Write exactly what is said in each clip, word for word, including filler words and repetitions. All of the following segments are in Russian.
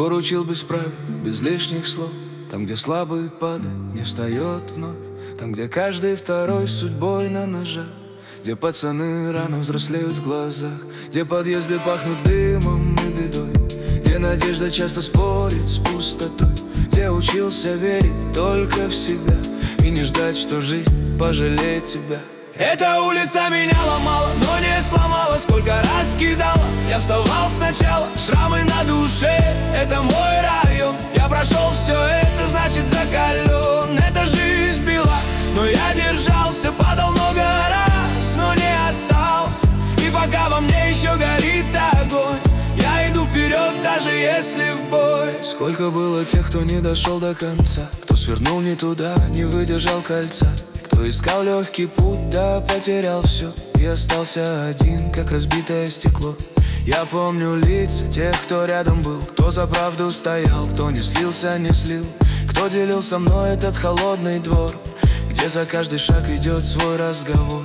Двор учил без правил, без лишних слов. Там, где слабый падает, не встает вновь. Там, где каждый второй судьбой на ножах. Где пацаны рано взрослеют в глазах. Где подъезды пахнут дымом и бедой. Где надежда часто спорит с пустотой. Где учился верить только в себя и не ждать, что жизнь пожалеет тебя. Эта улица меня ломала, но не сломала. Сколько раз кидала, я вставал сначала. Шрамы на душе, это мой район. Я прошел все это, значит закален. Эта жизнь била, но я держался. Падал много раз, но не остался. И пока во мне еще горит огонь, я иду вперед, даже если в бой. Сколько было тех, кто не дошел до конца, кто свернул не туда, не выдержал кольца, кто искал легкий путь, да потерял все и остался один, как разбитое стекло. Я помню лица тех, кто рядом был, кто за правду стоял, кто не слился, не слил, кто делил со мной этот холодный двор, где за каждый шаг идет свой разговор.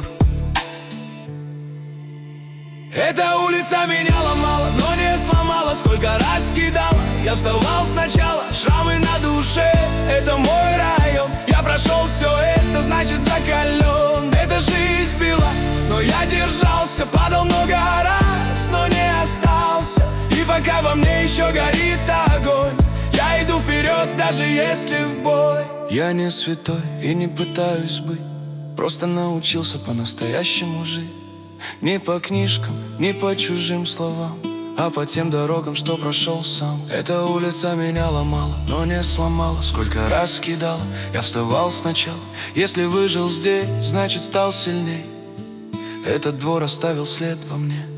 Эта улица меня ломала, но не сломала. Сколько раз кидала, я вставал сначала. Шрамы на душе, это мой район. Я прошел все это, значит закален. Эта жизнь била, но я держался. Падал много раз, но не остался. И пока во мне еще горит огонь, я иду вперед, даже если в бой. Я не святой и не пытаюсь быть, просто научился по-настоящему жить. Не по книжкам, не по чужим словам, а по тем дорогам, что прошел сам. Эта улица меня ломала, но не сломала. Сколько раз кидала, я вставал сначала. Если выжил здесь, значит стал сильней. Этот двор оставил след во мне.